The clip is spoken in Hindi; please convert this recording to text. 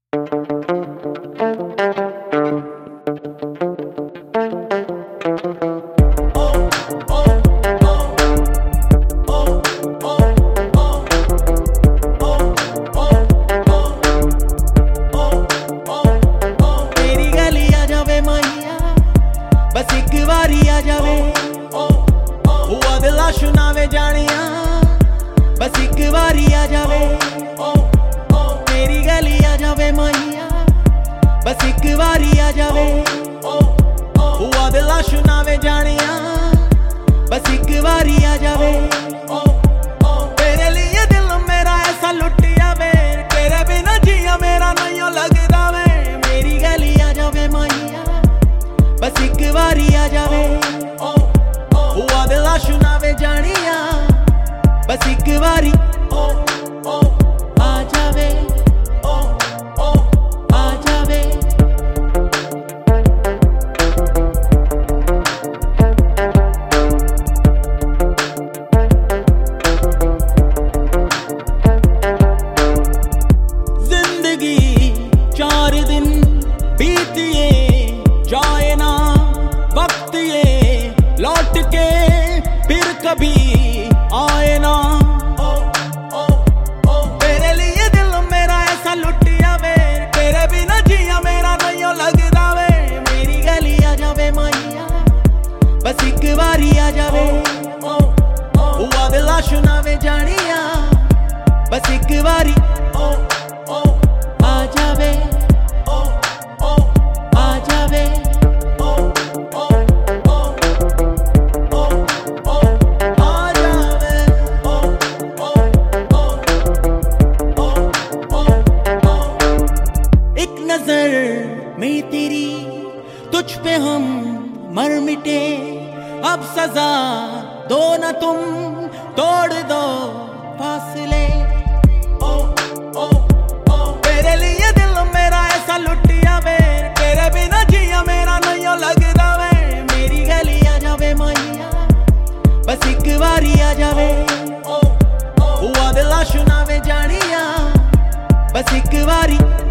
बस एक बारी आ जावे हुआ दिल सुनावे जानिया। बस एक बारी आ जावे तेरी गली आ जावे माहिया। बस एक बारी आ जावे हुआ दिल सुनावे जानिया। बस एक बारी आ जावे तेरे लिए दिल मेरा ऐसा लुटिया वे। तेरे बिना जिया मेरा नहीं लगदा वे। मेरी गली आ जावे माहिया। बस एक बारी आ जावे हुआ दिल सुनावे जानिया। बस एक बारी आ जावे आ जावे। जिंदगी 4 दिन बीतिए जाए ना वक्त ये लौट के फिर कभी आए ना। तेरे लिए दिल मेरा ऐसा लुटिया वे। तेरे बिना जिया मेरा नहीं लगदा वे। मेरी गली आ जावे माहिया। बस एक बारी आ जावे हुआ दिल सुनावे जानिया। बस एक बारी आ जावे आ जावे। नजर में तेरी तुझ पे हम मर मिटे। अब सजा दो न तुम तोड़ दो फासले। तेरे लिए दिल मेरा ऐसा लुटिया वे। तेरे बिना जिया मेरा नहीं लगदा वे। मेरी गली आ जावे माहिया। बस एक बारी आ जावे हुआ दिल सुनावे जानिया। बस एक बारी